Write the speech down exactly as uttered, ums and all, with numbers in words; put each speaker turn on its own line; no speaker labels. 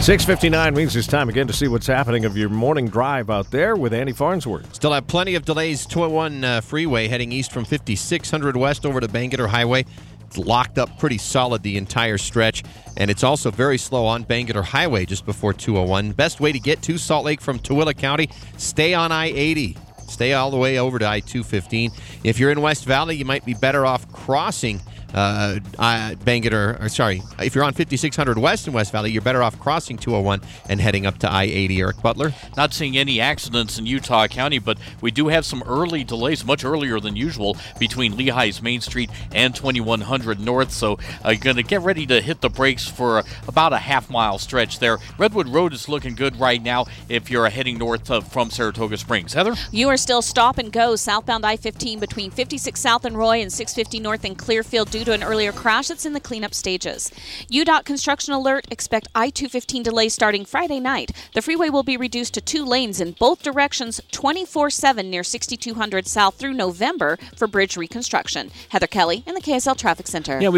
six fifty-nine means it's time again to see what's happening of your morning drive out there with Andy Farnsworth.
Still have plenty of delays. two oh one uh, freeway heading east from fifty-six hundred west over to Bangerter Highway. It's locked up pretty solid the entire stretch, and it's also very slow on Bangerter Highway just before two oh one. Best way to get to Salt Lake from Tooele County, stay on I eighty. Stay all the way over to I two fifteen. If you're in West Valley, you might be better off crossing uh, uh, Bangerter, or sorry, if you're on fifty-six hundred west in West Valley, you're better off crossing two oh one and heading up to I eighty. Eric Butler?
Not seeing any accidents in Utah County, but we do have some early delays, much earlier than usual, between Lehigh's Main Street and twenty-one hundred North. So uh, you're going to get ready to hit the brakes for about a half-mile stretch there. Redwood Road is looking good right now if you're heading north uh, from Saratoga Springs. Heather?
You are still stop and go southbound I fifteen between fifty-six South and Roy and six fifty North in Clearfield due to an earlier crash that's in the cleanup stages. U D O T construction alert. Expect I two fifteen delays starting Friday night. The freeway will be reduced to two lanes in both directions twenty-four seven near sixty-two hundred South through November for bridge reconstruction. Heather Kelly in the K S L Traffic Center.
Yeah,